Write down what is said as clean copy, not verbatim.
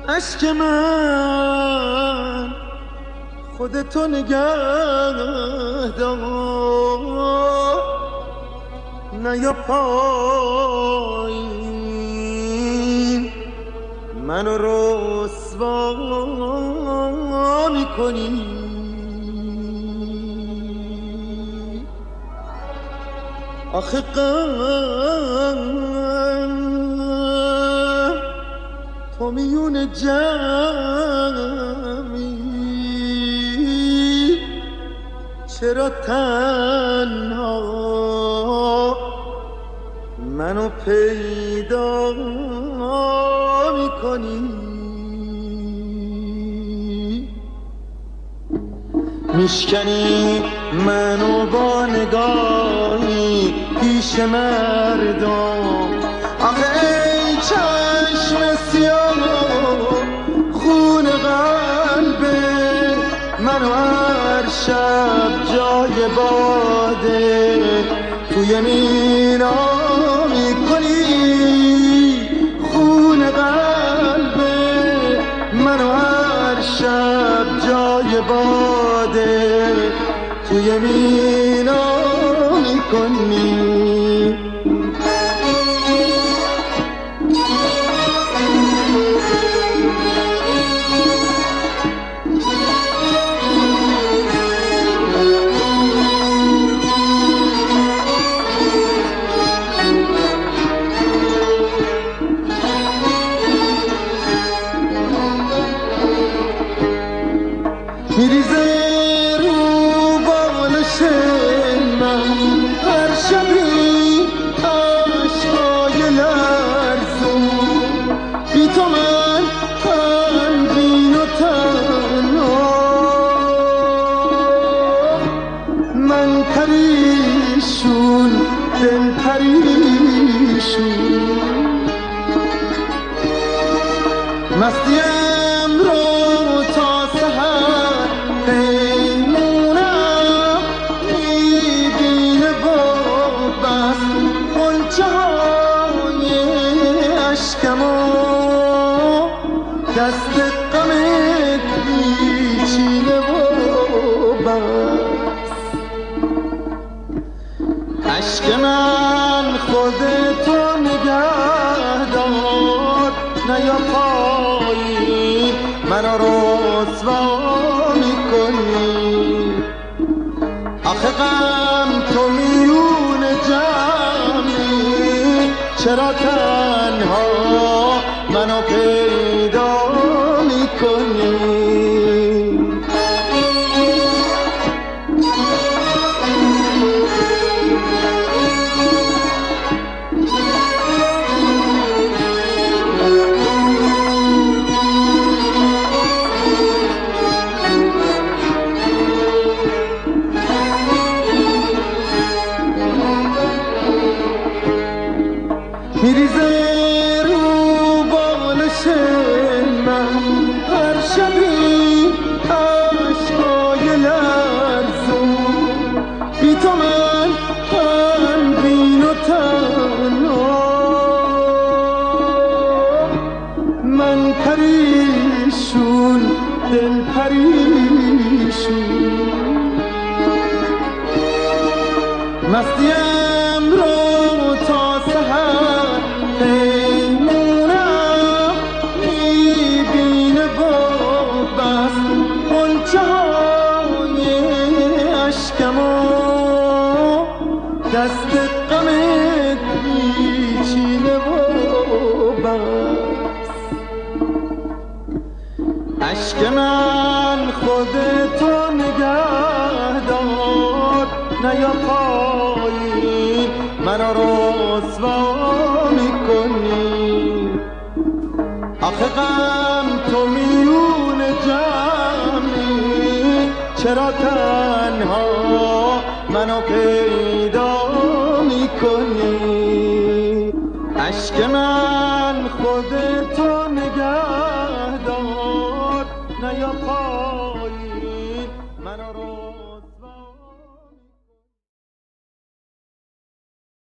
اشک من خودتو نگه دار، نیا پایین منو رسوا میکنی. آخه تو میون جمعی، چرا تنها منو پیدا میکنی؟ میشکنی منو با نگاهی پیش مردم. آخه ای چشم سیاه خون قلبه منو هر شب جای باده توی مینا میکنی. خون قلبه منو هر شب جای باده توی مینا میکنی. میریزه رو بالش من هر شبی عشقای لرزون، بی تو من غمگین و تنها، من پریشون دل پریشون. مستیم رو تا سحر پیمونم میبینه با بس غنچه های عشقمو، دست غمت پیچیده و بس. عشق من خودتو نگه دار، نیا پایین منو رسوا میکنی. آخه غم تو میون جمعی، چرا تنها منو پیدا میکنی؟ میریزه رو بالش من هر شبی عشقای لرزون، بی تو من غمگین و تنها، من پریشون دل پریشون. مستیم رو تا سحر پیمونم میبینه با بس غنچه های عشقمو، دست غمت پیچیده و بس. عشق من خودتو نگه دار، نیا پایین منو رسوا میکنی. آخه غم تو میون جمعی، چرا تنها منو پیدا میکنی؟ عشق من خودتو